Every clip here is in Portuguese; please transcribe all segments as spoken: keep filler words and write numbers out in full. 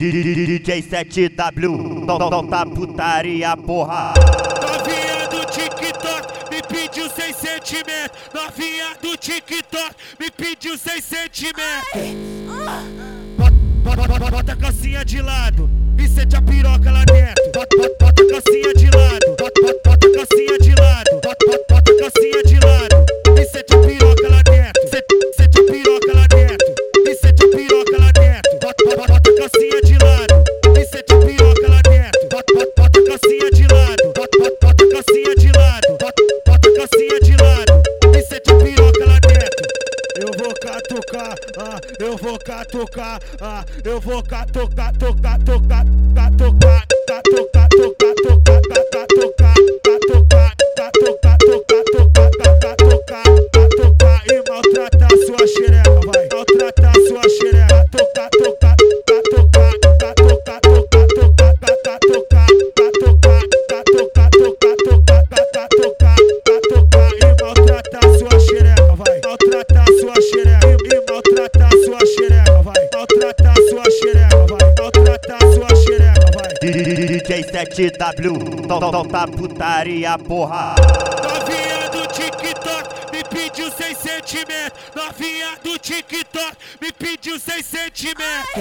D J sete W, solta putaria, porra. Novinha do TikTok me pediu sem sentimento. Novinha do TikTok me pediu sem sentimento. Bota, bota, bota a calcinha de lado e sente a piroca lá dentro. Bota, bota, bota a calcinha de lado. Bota, bota, bota a calcinha de lado. Bota, bota, bota a calcinha de lado e sente a piroca lá dentro. Sente, sente a piroca lá dentro e sente a piroca lá dentro. Bota, bota, bota a calcinha de lado e sente a piroca lá dentro. Bota, bota, bota a calcinha de lado. Bota, bota, bota a calcinha de lado. Bota, bota a calcinha de lado e sente a piroca lá dentro. Eu vou catucar, ah, eu vou catucar, ah, eu vou catucar, tocar, tocar, catucar, catucar, tocar, tocar, catucar, catucar, catucar, tocar, tocar, catucar, catucar e maltratar sua xereca, vai, maltratar sua xereca, tocar, tocar, catucar, catucar, tocar, tocar, catucar, catucar, catucar, tocar, tocar, catucar, catucar e maltratar sua xereca, vai, maltratar sua xereca e maltratar sua xereca, vai, maltratar sua xereca, vai, maltratar sua xereca, vai. D J sete W, solta putaria, porra. Novinha do TikTok me pediu sem sentimento. Novinha do TikTok me pediu sem sentimento.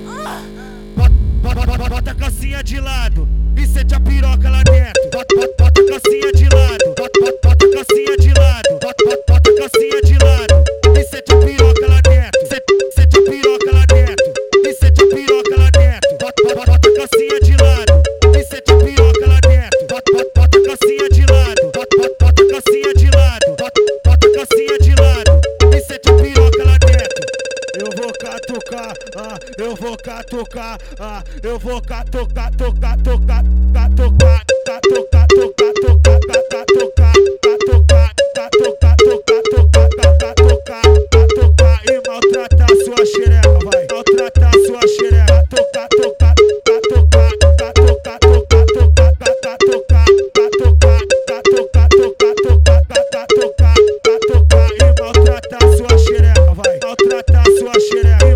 Bota, bota, bota a calcinha de lado e sente a piroca lá dentro. Bota, bota, bota a calcinha de lado. Bota, bota, bota a calcinha de lado. Bota, bota, bota a calcinha de lado e sente a piroca lá dentro. Sente, sente a piroca lá dentro e sente a piroca lá dentro. Bota, bota, bota a calcinha de lado e sente a piroca lá dentro. Bota, bota, bota a calcinha de lado. Bota, bota, bota a calcinha de lado. Bota, bota a calcinha de lado e sente a piroca lá dentro. Eu vou catucar, ah, eu vou catucar, ah, eu vou catucar, tocar, tocar, catucar, catucar, tocar, tocar, catucar, catucar, catucar, tocar, tocar, catucar, catucar e maltratar sua xereca, vai, maltratar sua xereca, tocar, tocar, catucar, catucar, tocar, tocar, catucar, catucar, catucar, tocar, tocar, catucar, catucar e maltratar sua xereca, vai, maltratar sua xereca.